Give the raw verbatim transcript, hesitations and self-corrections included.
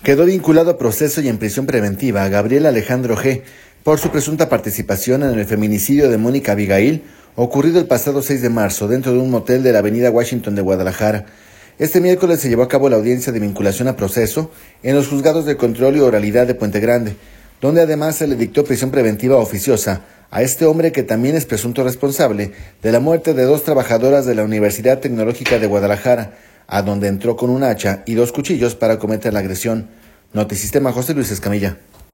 Quedó vinculado a proceso y en prisión preventiva a Gabriel Alejandro G. por su presunta participación en el feminicidio de Mónica Abigail, ocurrido el pasado seis de marzo dentro de un motel de la avenida Washington de Guadalajara. Este miércoles se llevó a cabo la audiencia de vinculación a proceso en los juzgados de control y oralidad de Puente Grande, donde además se le dictó prisión preventiva oficiosa a este hombre que también es presunto responsable de la muerte de dos trabajadoras de la Universidad Tecnológica de Guadalajara, a donde entró con un hacha y dos cuchillos para cometer la agresión. Notisistema, José Luis Escamilla.